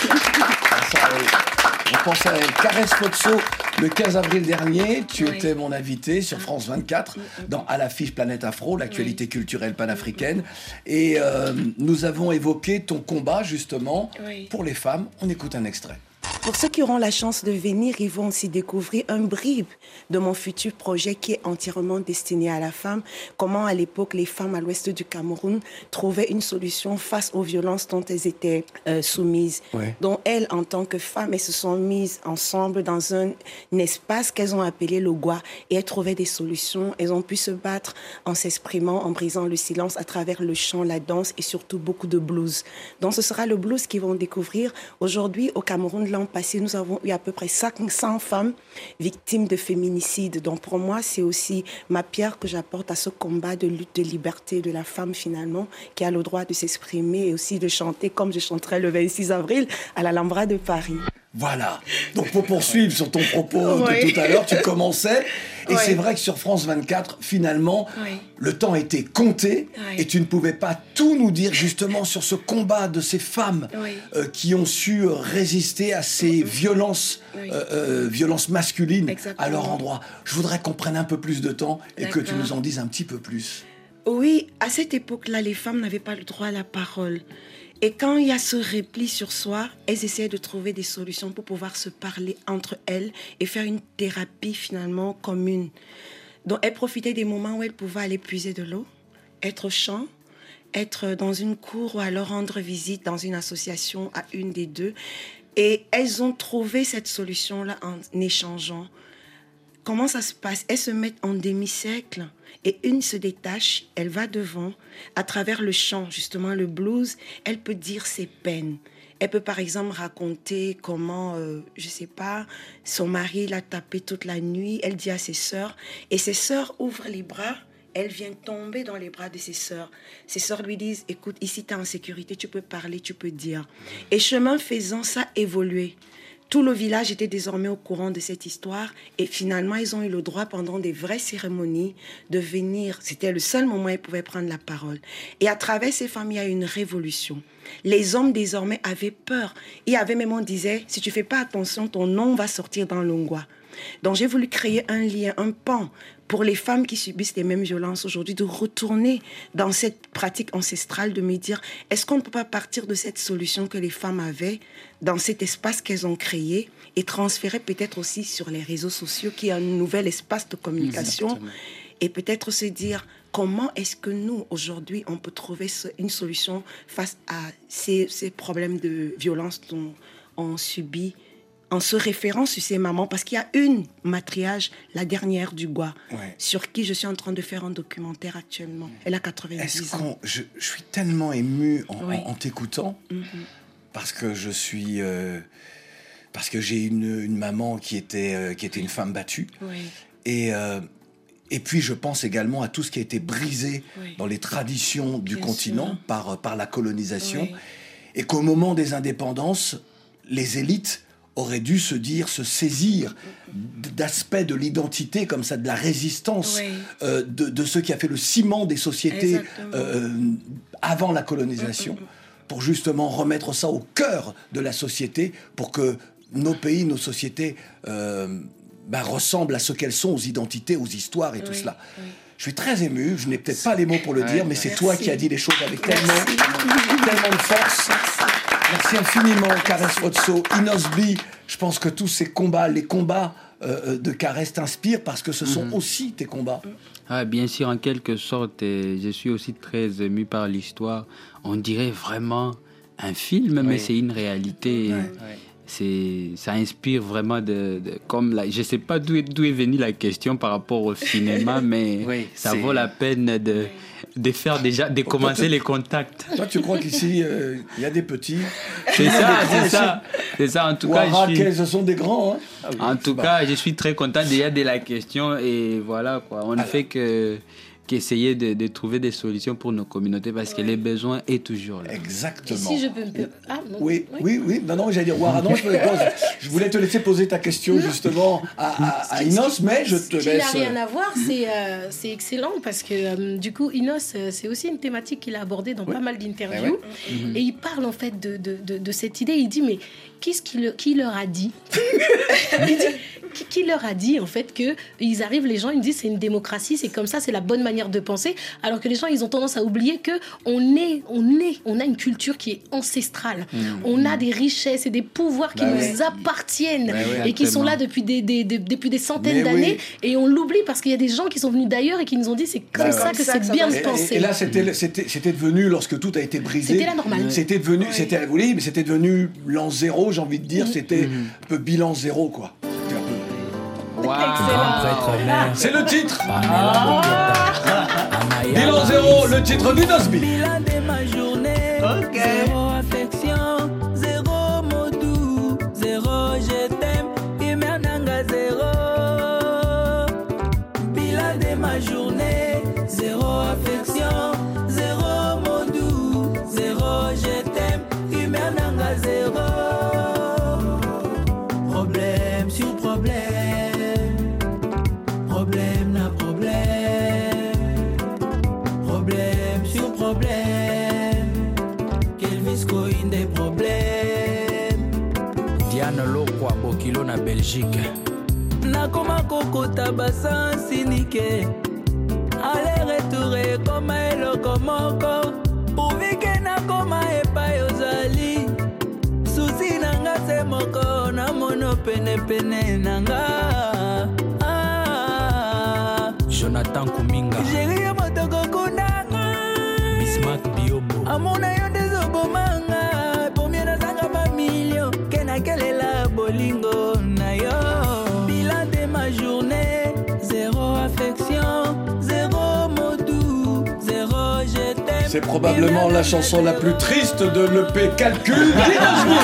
On pense à elle. Caresse Fotso, le quinze avril dernier, tu oui. étais mon invité sur France vingt-quatre dans À l'affiche Planète Afro, l'actualité oui. culturelle panafricaine. Et euh, nous avons évoqué ton combat justement oui. pour les femmes. On écoute un extrait. Pour ceux qui auront la chance de venir, ils vont aussi découvrir un bribe de mon futur projet qui est entièrement destiné à la femme. Comment, à l'époque, les femmes à l'ouest du Cameroun trouvaient une solution face aux violences dont elles étaient euh, soumises. Ouais. Donc, elles, en tant que femmes, elles se sont mises ensemble dans un, un espace qu'elles ont appelé le Gwa. Et elles trouvaient des solutions. Elles ont pu se battre en s'exprimant, en brisant le silence à travers le chant, la danse et surtout beaucoup de blues. Donc, ce sera le blues qu'ils vont découvrir. Aujourd'hui, au Cameroun, l'an passé, nous avons eu à peu près cinq cents femmes victimes de féminicide. Donc pour moi, c'est aussi ma pierre que j'apporte à ce combat de lutte de liberté de la femme finalement, qui a le droit de s'exprimer et aussi de chanter comme je chanterai le vingt-six avril à l'Alhambra de Paris. Voilà. Donc pour poursuivre sur ton propos oui. de tout à l'heure, tu commençais. Et oui. c'est vrai que sur France vingt-quatre, finalement, oui. le temps était compté oui. et tu ne pouvais pas tout nous dire justement sur ce combat de ces femmes oui. euh, qui ont su résister à ces violences, oui. euh, euh, violences masculines Exactement. À leur endroit. Je voudrais qu'on prenne un peu plus de temps et D'accord. que tu nous en dises un petit peu plus. Oui, à cette époque-là, les femmes n'avaient pas le droit à la parole. Et quand il y a ce repli sur soi, elles essaient de trouver des solutions pour pouvoir se parler entre elles et faire une thérapie finalement commune. Donc elles profitaient des moments où elles pouvaient aller puiser de l'eau, être au champ, être dans une cour ou alors rendre visite dans une association à une des deux. Et elles ont trouvé cette solution-là en échangeant. Comment ça se passe? Elles se mettent en demi-cercle et une se détache, elle va devant. À travers le chant, justement, le blues, elle peut dire ses peines. Elle peut, par exemple, raconter comment, euh, je ne sais pas, son mari l'a tapée toute la nuit. Elle dit à ses sœurs. Et ses sœurs ouvrent les bras. Elle vient tomber dans les bras de ses sœurs. Ses sœurs lui disent, écoute, ici, tu es en sécurité, tu peux parler, tu peux dire. Et chemin faisant, ça a évolué. Tout le village était désormais au courant de cette histoire et finalement, ils ont eu le droit pendant des vraies cérémonies de venir. C'était le seul moment où ils pouvaient prendre la parole. Et à travers ces femmes, il y a eu une révolution. Les hommes désormais avaient peur. Il y avait même, on disait, si tu ne fais pas attention, ton nom va sortir dans l'ongwa. Donc j'ai voulu créer un lien, un pan pour les femmes qui subissent les mêmes violences aujourd'hui, de retourner dans cette pratique ancestrale, de me dire, est-ce qu'on ne peut pas partir de cette solution que les femmes avaient dans cet espace qu'elles ont créé et transférer peut-être aussi sur les réseaux sociaux qui est un nouvel espace de communication. Exactement. Et peut-être se dire, comment est-ce que nous, aujourd'hui, on peut trouver une solution face à ces, ces problèmes de violence dont on subit en se référant sur ces mamans, parce qu'il y a une matriarche, la dernière du Gwa, ouais. sur qui je suis en train de faire un documentaire actuellement. Elle a quatre-vingt-dix Est-ce ans. Je, je suis tellement ému en, oui. en, en t'écoutant, mm-hmm. parce que je suis... Euh, parce que j'ai une, une maman qui était, euh, qui était une femme battue. Oui. Et... Euh, Et puis, je pense également à tout ce qui a été brisé oui. dans les traditions du Bien continent par, par la colonisation. Oui. Et qu'au moment des indépendances, les élites auraient dû se dire, se saisir d'aspects de l'identité, comme ça, de la résistance oui. euh, de, de ce qui a fait le ciment des sociétés euh, avant la colonisation, mm-hmm. pour justement remettre ça au cœur de la société, pour que nos pays, nos sociétés... Euh, ben, ressemblent à ce qu'elles sont, aux identités, aux histoires et Oui, tout cela. oui. Je suis très ému, je n'ai peut-être pas les mots pour le Ouais, dire, mais c'est merci. toi qui as dit les choses avec tellement, tellement de force. Merci infiniment, Caresse Fotso, Inosbi. Je pense que tous ces combats, les combats euh, de Caresse t'inspirent parce que ce sont Mhm. aussi tes combats. Ah, bien sûr, en quelque sorte, et je suis aussi très ému par l'histoire. On dirait vraiment un film, mais Oui. c'est une réalité. Ouais. Ouais. C'est, ça inspire vraiment de, de- comme la, je sais pas d'où est, d'où est venue la question par rapport au cinéma, mais Oui, ça c'est- vaut la peine de, de faire déjà, de commencer les contacts. Toi, tu crois qu'ici, euh, il y a des petits. C'est ça, c'est ça, c'est ça. En tout cas, Ouara, je suis, ce sont des grands. Hein. en tout cas, je suis très content déjà de la question et voilà quoi. On ne fait que qu'essayer de, de trouver des solutions pour nos communautés parce que les besoins est toujours là. Exactement. Et si je peux me per- ah, non. Oui, oui, oui. Non, non, j'allais dire Ouara, non, je, me pose. Je voulais te laisser poser ta question justement à, à, à Inos, mais je te Ce qui n'a laisse. rien à voir, c'est euh, c'est excellent parce que euh, du coup, Inos, euh, c'est aussi une thématique qu'il a abordée dans pas mal d'interviews. Et il parle en fait de, de, de, de cette idée. Il dit, mais qu'est-ce qu'il qui leur a dit Il dit, qui, qui leur a dit en fait qu'ils arrivent, les gens, ils me disent c'est une démocratie, c'est comme ça, c'est la bonne manière de penser, alors que les gens, ils ont tendance à oublier que on est, on est, on a une culture qui est ancestrale. Mmh. On a des richesses et des pouvoirs qui Bah nous ouais. appartiennent Bah ouais. et qui sont Exactement. là depuis des, des, des- depuis des centaines Mais d'années oui. et on l'oublie parce qu'il y a des gens qui sont venus d'ailleurs et qui nous ont dit c'est comme Bah ça ouais. que Comme ça c'est que ça bien doit de Et, penser. et- et là, c'était, c'était, c'était devenu, lorsque tout a été brisé, C'était la normale. c'était devenu, c'était, oui, mais c'était devenu l'an zéro, j'ai envie de dire, c'était un peu bilan zéro, quoi. C'était un peu- C'est le titre. Bilan zéro, le titre d'Inosbi. Bilan de ma journée. Zéro affection, zéro mot doux, zéro je t'aime, humeur nanga zéro. Bilan de ma journée. Zéro affection, zéro mot doux, zéro je t'aime, humeur nanga zéro. Problème sur problème, problème na problème. Problème sur problème, quel visco in des problèmes. Diane Lokwa Bokilo na Belgique. Nakoma kokota basan sinike. Aller retour koma eloko moko. Uvike nakoma epai ozali. Susi nanga se moko na mono pene pene nanga. Ah, Jonathan Kuminga. Chérie motoko kunanga. Bismarck Biobo. Amona yo ndezobomanga. Pomie na zanga ba million. Kena kelela bolingo na yo. Bilan de ma journée. Zéro affection. Zéro mot doux. Zéro je t'aime. C'est probablement la chanson la plus triste de l'E P Calcul d'Inosbi.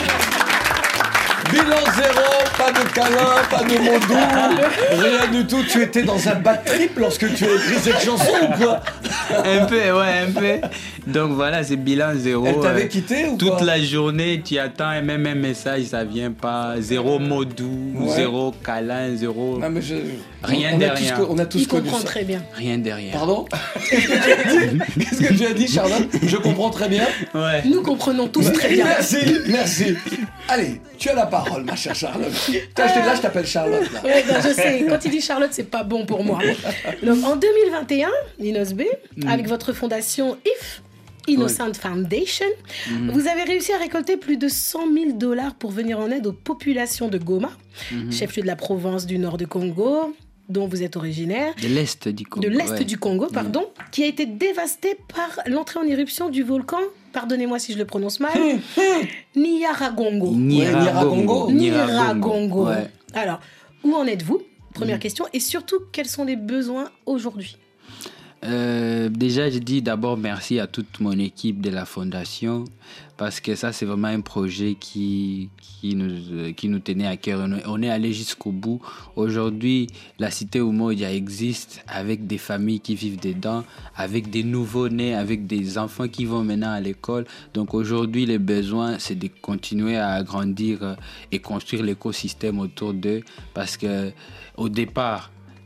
Bilan zéro, pas de câlin, pas de mots doux, rien du tout. Tu étais dans un bad trip lorsque tu as écrit cette chanson ou quoi? Un peu, ouais, un peu. Donc voilà, c'est bilan zéro. Elle t'avait euh, quitté ou Toute quoi? la journée, tu attends et même un message, ça vient pas. Zéro mot doux, Ouais. zéro câlin, zéro. Non, mais je- Rien on, on de a tous rien. co- on a tous Il connu comprend ça. très bien. Rien derrière. Pardon? Qu'est-ce que tu as dit? Qu'est-ce que tu as dit, Charlotte? Je comprends très bien. Ouais. Nous comprenons tous très bien. Merci, merci. Allez, tu as la parole, ma chère Charlotte. T'as acheté de là, je t'appelle Charlotte. Là. Ouais, ben, je sais, quand il dit Charlotte, c'est pas bon pour moi. Donc en deux mille vingt et un, Inosbi, avec votre fondation I F, Innocent Foundation, vous avez réussi à récolter plus de cent mille dollars pour venir en aide aux populations de Goma, chef-lieu de la province du nord du Congo, dont vous êtes originaire. De l'Est du Congo. De l'Est ouais. du Congo, pardon, qui a été dévasté par l'entrée en éruption du volcan, pardonnez-moi si je le prononce mal, Nyiragongo. Nyiragongo. Nyiragongo. Ouais. Alors, où en êtes-vous? Première question. Et surtout, quels sont les besoins aujourd'hui? Euh, déjà, je dis d'abord merci à toute mon équipe de la fondation parce que ça, c'est vraiment un projet qui, qui, nous, euh, qui nous tenait à cœur. On est- On est allé jusqu'au bout. Aujourd'hui, la cité Umoja existe avec des familles qui vivent dedans, avec des nouveaux-nés, avec des enfants qui vont maintenant à l'école. Donc aujourd'hui, les besoins, c'est de continuer à agrandir euh, et construire l'écosystème autour d'eux parce que au départ,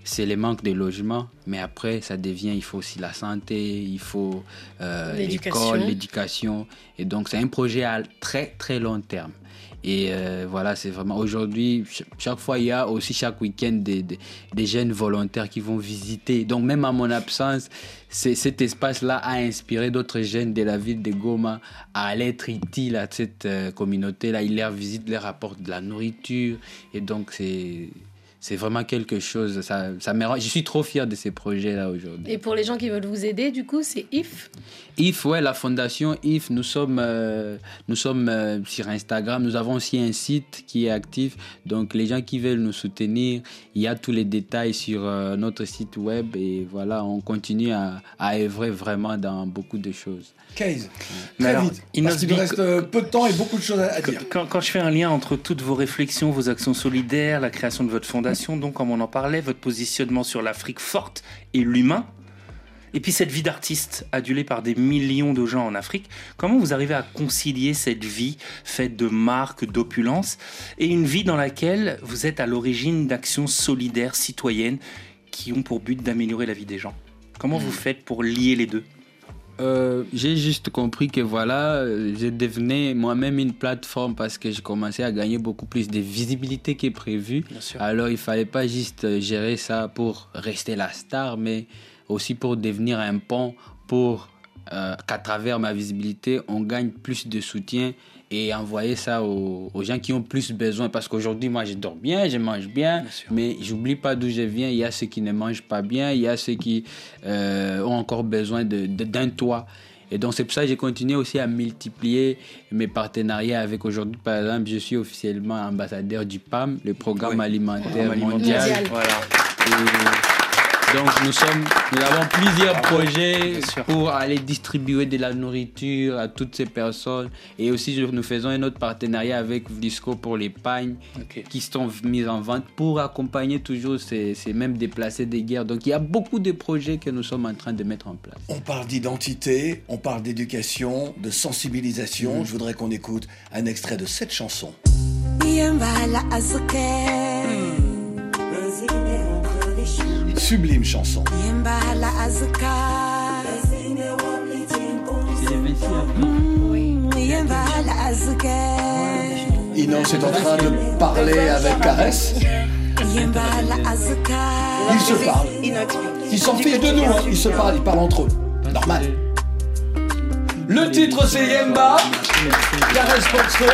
c'est le manque de logement, mais après, ça devient, il faut aussi la santé, il faut euh, l'école, l'éducation. Et donc, c'est un projet à très, très long terme. Et euh, voilà, c'est vraiment aujourd'hui, chaque fois, il y a aussi chaque week-end des, des, des jeunes volontaires qui vont visiter. Donc, même à mon absence, c'est, cet espace-là a inspiré d'autres jeunes de la ville de Goma à aller être utiles à cette euh, communauté-là. Ils leur visitent, leur apportent de la nourriture. Et donc, c'est... C'est vraiment quelque chose, ça, ça me rend, je suis trop fier de ces projets-là aujourd'hui. Et pour les gens qui veulent vous aider, du coup, c'est I F ? I F, ouais, la fondation I F, nous sommes, euh, nous sommes euh, sur Instagram, nous avons aussi un site qui est actif, donc les gens qui veulent nous soutenir, il y a tous les détails sur euh, notre site web et voilà, on continue à, à œuvrer vraiment dans beaucoup de choses. Case, très alors, vite, parce qu'il nous reste euh, peu de temps et beaucoup de choses à, à dire. Quand, quand je fais un lien entre toutes vos réflexions, vos actions solidaires, la création de votre fondation, donc comme on en parlait, votre positionnement sur l'Afrique forte et l'humain, et puis cette vie d'artiste adulée par des millions de gens en Afrique, comment vous arrivez à concilier cette vie faite de marques, d'opulence, et une vie dans laquelle vous êtes à l'origine d'actions solidaires, citoyennes, qui ont pour but d'améliorer la vie des gens ? Comment vous faites pour lier les deux ? Euh, j'ai juste compris que voilà, je devenais moi-même une plateforme parce que je commençais à gagner beaucoup plus de visibilité que prévu. Alors il fallait pas juste gérer ça pour rester la star, mais aussi pour devenir un pont pour euh, qu'à travers ma visibilité, on gagne plus de soutien et envoyer ça aux, aux gens qui ont plus besoin. Parce qu'aujourd'hui, moi, je dors bien, je mange bien, bien mais j'oublie pas d'où je viens. Il y a ceux qui ne mangent pas bien, il y a ceux qui euh, ont encore besoin de, de, d'un toit. Et donc, c'est pour ça que j'ai continué aussi à multiplier mes partenariats avec aujourd'hui. Par exemple, je suis officiellement ambassadeur du P A M, le Programme oui. alimentaire ouais, mondial. mondial. Voilà. Et donc, nous, sommes, nous avons plusieurs projets pour aller distribuer de la nourriture à toutes ces personnes. Et aussi, nous faisons un autre partenariat avec Vlisco pour les pagnes okay. qui sont mises en vente pour accompagner toujours ces, ces mêmes déplacés des guerres. Donc, il y a beaucoup de projets que nous sommes en train de mettre en place. On parle d'identité, on parle d'éducation, de sensibilisation. Mmh. Je voudrais qu'on écoute un extrait de cette chanson. Mmh. Sublime chanson. Inos est en train de parler avec Caresse. Ils se parlent. Ils s'en fichent de nous, hein. Ils se parlent, ils parlent entre eux. Normal. Le titre c'est Yemba, Caresse Poxto.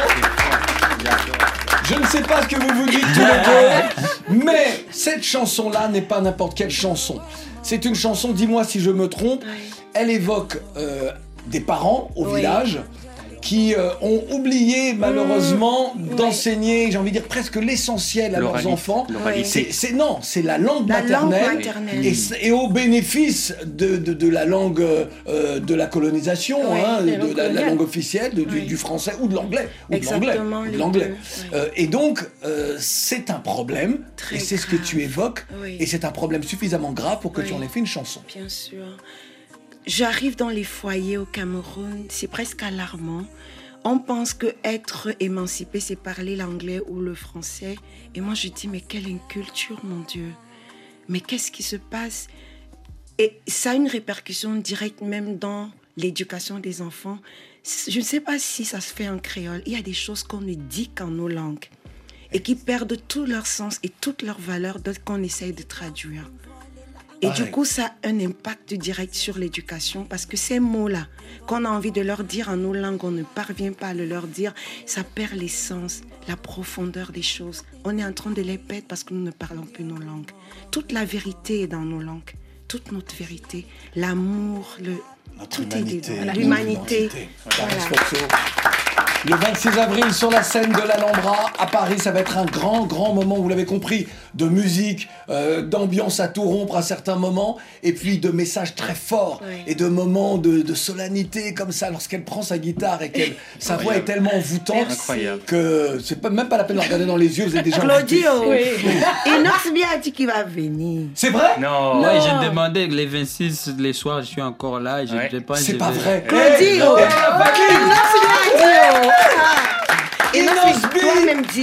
Je ne sais pas ce que vous vous dites tous les deux, mais cette chanson-là n'est pas n'importe quelle chanson. C'est une chanson, dis-moi si je me trompe, elle évoque euh, des parents au oui. village qui euh, ont oublié malheureusement mmh, d'enseigner, ouais. j'ai envie de dire presque l'essentiel à L'oralité. leurs enfants. C'est, c'est, non, c'est la langue la maternelle, langue maternelle. Et, et au bénéfice de, de, de la langue euh, de la colonisation, ouais, hein, de la, la langue officielle, de, ouais. du, du français ou de l'anglais. Ou Exactement, de l'anglais. De l'anglais. Ouais. Euh, et donc, euh, c'est un problème, Très et c'est grave. ce que tu évoques, oui. et c'est un problème suffisamment grave pour que oui. tu en aies fait une chanson. Bien sûr. J'arrive dans les foyers au Cameroun, c'est presque alarmant. On pense que être émancipé, c'est parler l'anglais ou le français. Et moi, je dis, mais quelle inculture, mon Dieu. Mais qu'est-ce qui se passe? Et ça a une répercussion directe même dans l'éducation des enfants. Je ne sais pas si ça se fait en créole. Il y a des choses qu'on ne dit qu'en nos langues et qui perdent tout leur sens et toute leur valeur dès qu'on essaye de traduire. Et Pareil. du coup, ça a un impact direct sur l'éducation parce que ces mots-là, qu'on a envie de leur dire en nos langues, on ne parvient pas à le leur dire, ça perd l'essence, la profondeur des choses. On est en train de les perdre parce que nous ne parlons plus nos langues. Toute la vérité est dans nos langues, toute notre vérité, l'amour, le... Notre tout humanité, est dedans. L'humanité. Voilà. Le vingt-six avril, sur la scène de l'Alhambra, à Paris, ça va être un grand, grand moment, vous l'avez compris, de musique, euh, d'ambiance à tout rompre à certains moments, et puis de messages très forts, oui. et de moments de, de solennité, comme ça, lorsqu'elle prend sa guitare et qu'elle, sa voix est tellement envoûtante Incroyable. que c'est pas, même pas la peine de regarder dans les yeux, vous êtes déjà Claudio, oui. Inox bien a dit qu'il va venir. C'est vrai? Non. non. Ouais, j'ai demandé les vingt-six, les soirs, je suis encore là. Je, ouais. je pense c'est je pas vais... vrai. Claudio, Inox bien a dit. Inox, toi-même dit.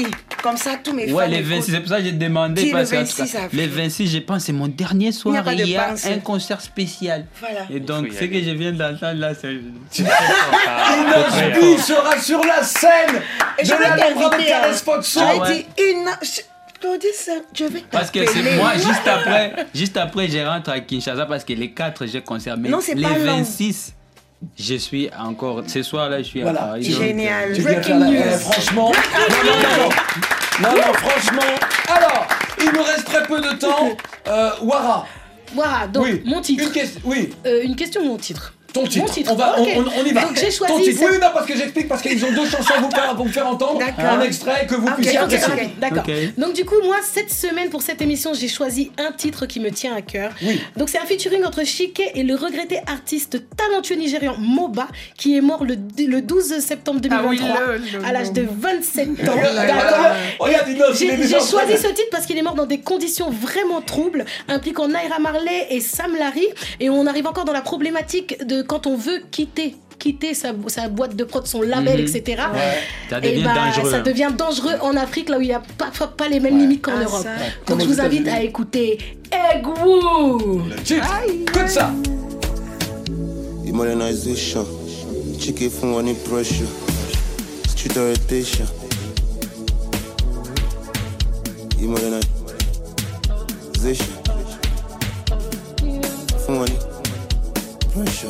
Comme ça, tous mes Ouais, fans les vingt-six, écoutent. c'est pour ça que j'ai demandé. Dis Parce le que, en tout cas, vingt-six avril. les vingt-six, je pense, c'est mon dernier soir. Il n'y a pas et de il y a pensée. un concert spécial. Voilà. Et donc, ce que je viens d'entendre là, c'est. Inosh B sera sur la scène Et de je vais l'album de t'inviter. hein. Caresse Foxo. Je Ah vais ouais. dire une. je- Claudie, c'est- je vais Parce que t'appeler. c'est moi, juste après, juste après, je rentre à Kinshasa parce que les quatre, j'ai concert. Mais Non, c'est les pas long. vingt-six, je suis encore. Ce soir-là, je suis Voilà. à Paris. Tu- donc, euh, Génial. Tu viens Breaking faire la... news. eh, franchement. Non, non, non, non. Non, non, franchement. Alors, il nous reste très peu de temps. Euh, Wara. Voilà, donc Oui. mon titre. Une, question. oui. Euh, une question, mon titre. Ton titre. Mon titre. On, va, Ok. on, on- on y va. Donc j'ai choisi. Ton titre. cette- Oui, non, parce que j'explique, parce qu'ils ont deux chansons à vous faire, à vous faire entendre. D'accord. Un extrait que vous Ok, puissiez ok, apprécier. ok. D'accord. Ok. Donc du coup, moi, cette semaine, pour cette émission, j'ai choisi un titre qui me tient à cœur. Oui. Donc c'est un featuring entre Chike et le regretté artiste talentueux nigérian Moba, qui est mort le, le douze septembre deux mille vingt-trois, Ah oui, le- le- à l'âge de vingt-sept ans. Regarde, D'accord. regarde, regarde, Inosh, il est J'ai déjà j'ai en train choisi de- ce titre parce qu'il est mort dans des conditions vraiment troubles, impliquant Naira Marley et Sam Larry. Et on arrive encore dans la problématique de quand on veut quitter quitter sa, sa boîte de prod, son label, Mhm. et cetera. Ouais. Ça Et devient bah, dangereux. ça devient dangereux en Afrique, là où il n'y a parfois pas les mêmes limites qu'en Ah, Europe. ça. Comme Donc aux je vous invite États-Unis. à écouter Egg Woo. Le titre. Écoute ça. Modernization, chicken from any pressure, street orientation. Modernization, from any pressure.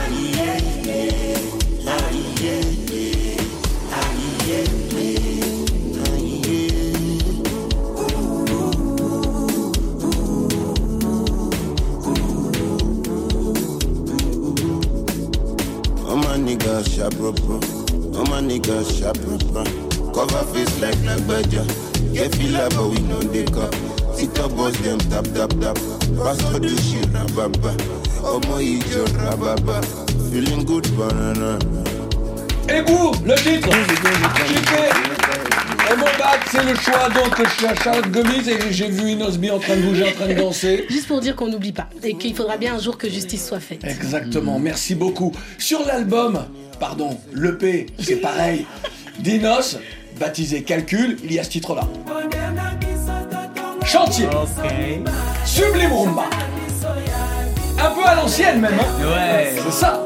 All my niggas sharp, bro, bro. All my niggas sharp, bro, bro. Cover face like like badger. Get feel like but we know they come. Sit up, boss them tap tap tap. Pass all the shit, rababa. Oh my ijo, rababa. Feeling good, banana. Et vous, le titre. Chiqué. Et mon bac, c'est le choix donc de Charlotte Gomis. Et j'ai vu Inosby en train de bouger, en train de danser. Juste pour dire qu'on n'oublie pas et qu'il faudra bien un jour que justice soit faite. Exactement, merci beaucoup. Sur l'album, pardon, l'E P, c'est pareil. Dinos, baptisé Calcul, il y a ce titre-là. Chantier. Sublime Rumba. Un peu à l'ancienne même, hein. Ouais. C'est ça.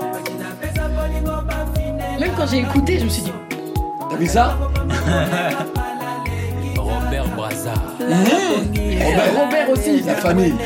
Même quand j'ai écouté, je me suis dit. T'as vu ça? Robert Brazza. Robert, Robert aussi. la famille.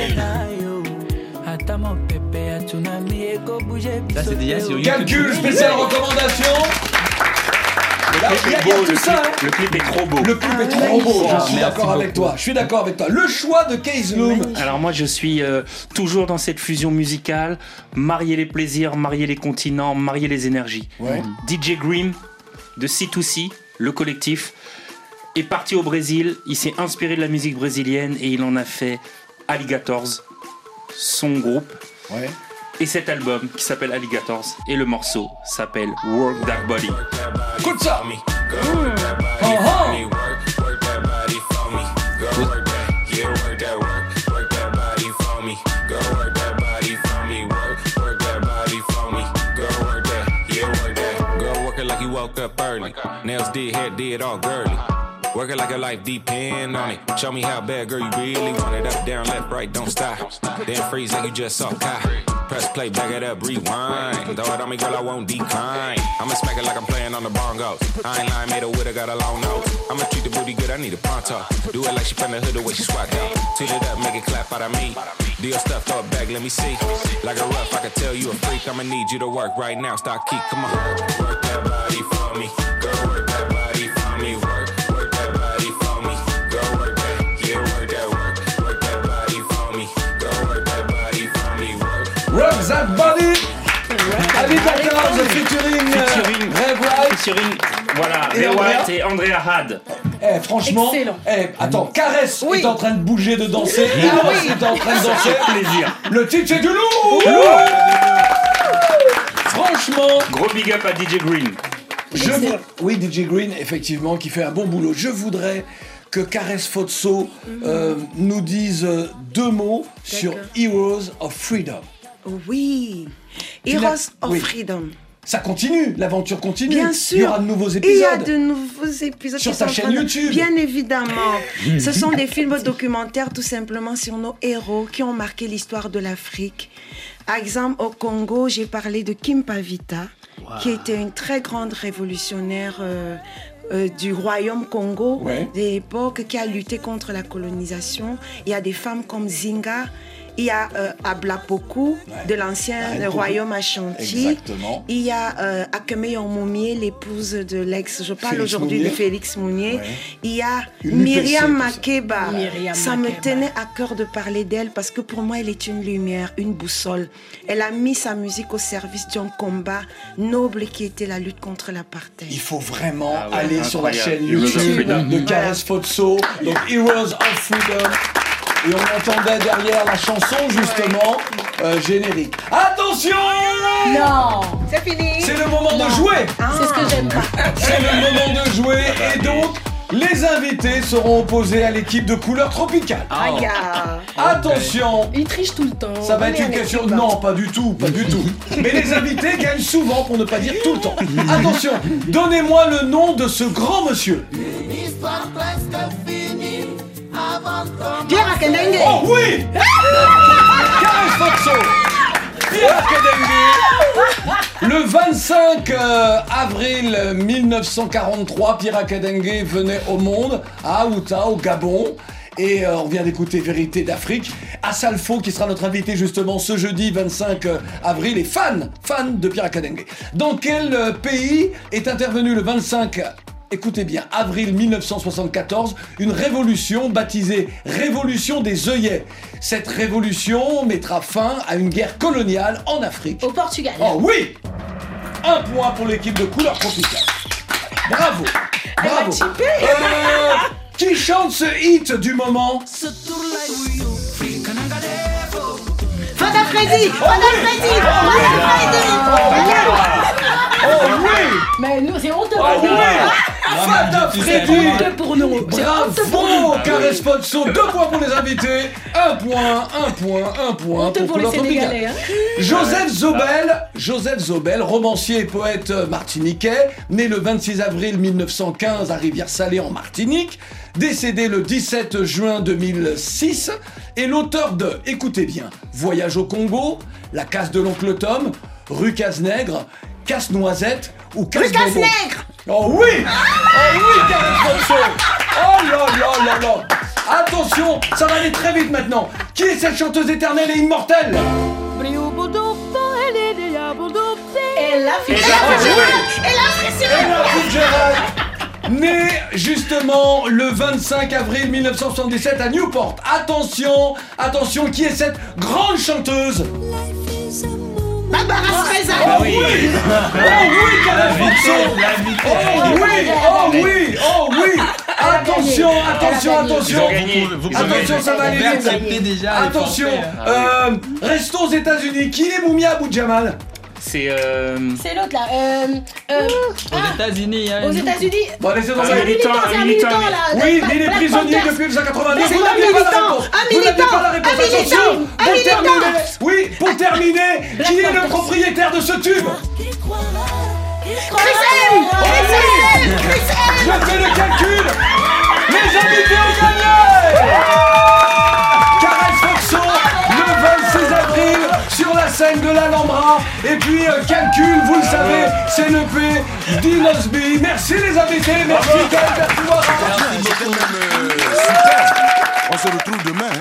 Ça, c'est déjà sur YouTube. Calcul, spéciale recommandation. Et là, il y a, il y a Beau, tout le, ça, hein. clip, le clip est trop beau. Le clip est trop beau, je suis Merci d'accord avec beaucoup. toi. Je suis d'accord avec toi. Le choix de Case Loom. Alors moi je suis euh, toujours dans cette fusion musicale, marier les plaisirs, marier les continents, marier les énergies. Ouais. D J Grimm de C deux C, le collectif, est parti au Brésil, il s'est inspiré de la musique brésilienne et il en a fait Alligators, son groupe. Ouais. Et cet album qui s'appelle Alligators et le morceau s'appelle Work That Body. Écoute ça. Oh, oh. Like you woke up early, nails did, hair did, all girly. Working like your life depend on it. Show me how bad, girl, you really want it. Up, down, left, right, don't stop. Then freeze like you just saw cop. Press play, back it up, rewind. Throw it on me, girl, I won't decline. I'ma smack it like I'm playing on the bongos. I ain't lying, made her with her, got a long nose. I'ma treat the booty good, I need a pronto. Do it like she from the hood, the way she squat down. Tilt it up, make it clap out of me. Deal stuff, throw it back, let me see. Like a rough, I can tell you a freak. I'ma need you to work right now, start keep, come on. Work that body for me, go work that body for me, work. Rock That Body. Alligators featuring, Featuring, euh, Ray Wright. featuring, voilà, Et Ray Andrea. White et Andrea Had. Eh, franchement, Excellent. eh, attends, Caresse Oui. est en train de bouger, de danser. Inos est en train de danser. Plaisir. Le titre, c'est du lourd. Franchement, Gros big up à D J Green. je veux... Oui, D J Green, effectivement, qui fait un bon boulot. Je voudrais que Caresse Fotso euh, nous dise euh, deux mots sur Heroes of Freedom. Oui. Tu l'as- Heroes of oui. Freedom. Ça continue, l'aventure continue. Bien sûr. Il y aura de nouveaux épisodes. Il y a de nouveaux épisodes sur qui ta sont chaîne en train de- YouTube. Bien évidemment. Ce sont des films documentaires tout simplement sur nos héros qui ont marqué l'histoire de l'Afrique. Par exemple, au Congo, j'ai parlé de Kim Pavita, wow. qui était une très grande révolutionnaire euh, euh, du royaume Congo, ouais. de l'époque, qui a lutté contre la colonisation. Il y a des femmes comme Zinga. Il y a euh, Ablapoku, ouais. de l'ancien ouais, royaume Ashanti. Exactement. Il y a euh, Akeme Mounier, l'épouse de l'ex. Je parle aujourd'hui de Félix Mounier. Ouais. Il y a une Myriam Makeba. Myriam ça Makeba. me tenait à cœur de parler d'elle parce que pour moi, elle est une lumière, une boussole. Elle a mis sa musique au service d'un combat noble qui était la lutte contre l'apartheid. Il faut vraiment ah ouais, aller incroyable. sur la chaîne Heroes YouTube de Kares Voilà. Fotso, donc Heroes of Freedom. Et on entendait derrière la chanson, justement, euh, générique. Attention! Non! C'est fini! C'est le moment Non. de jouer! Ah. C'est ce que j'aime pas. C'est le moment de jouer, et donc, les invités seront opposés à l'équipe de Couleur Tropicale. Oh. Attention! Il triche tout le temps. Ça va être une question... Non, pas du tout, pas du tout. Mais les invités gagnent souvent, pour ne pas dire tout le temps. Attention, donnez-moi le nom de ce grand monsieur. Pierre Akadenge. Oh oui! Kares Fotso. Pierre Akadenge. Le vingt-cinq euh, avril mille neuf cent quarante-trois, Pierre Akadenge venait au monde, à Aouta, au Gabon. Et euh, on vient d'écouter Vérité d'Afrique. Assalfo, qui sera notre invité justement ce jeudi vingt-cinq avril, est fan, fan de Pierre Akadenge. Dans quel euh, pays est intervenu le vingt-cinq écoutez bien, avril mille neuf cent soixante-quatorze, une révolution baptisée Révolution des œillets. Cette révolution mettra fin à une guerre coloniale en Afrique. Au Portugal. Oh oui! Un point pour l'équipe de Couleur Tropicale. Bravo! Bravo! Euh, qui chante ce hit du moment? Fada Freddy! Fada Freddy! Fada Freddy! Oh oui! Mais nous, c'est honteux. Oh oui! Fada Freddy! honteux pour nous. Bravo! Kares Fotso, deux points pour les invités. Un point, un point, un point Honteux pour pour les Couleur Tropicale. Sénégalais. Hein. Joseph Zobel, Joseph Zobel, romancier et poète martiniquais, né le vingt-six avril mille neuf cent quinze à Rivière-Salée en Martinique, décédé le dix-sept juin deux mille six, est l'auteur de, écoutez bien, Voyage au Congo, La casse de l'oncle Tom, Rue Casse-Nègre, Casse-Noisette ou Casse Rue Casse-Nègre! Oh oui! Oh oui, Kares Fotso! Oh là là là là! Attention, ça va aller très vite maintenant. Qui est cette chanteuse éternelle et immortelle? Ella Ella Fitzgerald, née justement le vingt-cinq avril mille neuf cent soixante-dix-sept à Newport. Attention, attention, qui est cette grande chanteuse? Barbara Streisand. Oh oui! Oh oui, Kares Fotso! Oh oui! Oh oui! Oh oui! Attention, attention, attention! Attention, ça va aller vite! Attention! Euh, restons aux États-Unis. Qui est Moumia Abou Jamal? C'est euh... C'est l'autre là. Euh, euh, Aux États-Unis. Hein, aux États-Unis. Bon, laissez Un tomber. militant, C'est un un militant. militant là. Oui, Black- mais il est Black prisonnier Panthers. depuis mille neuf cent quatre-vingt-deux. C'est Vous un n'aviez pas la militant, réponse. un Vous n'aviez militant, pas la réponse. un militant, Attention. un Pour militant. terminer, oui, pour terminer, qui est le Panthers. propriétaire de ce tube? Chris M. Chris M. Chris M. Je fais le calcul. Les invités ont gagné. Kares Fotso, le vingt-six avril, sur la scène de l'Alhambra. Et puis, euh, calcul, vous le savez, c'est le P d'Inosby. Merci les invités, merci Kael, merci Laura. C'était quand même euh, super. On se retrouve demain. Hein.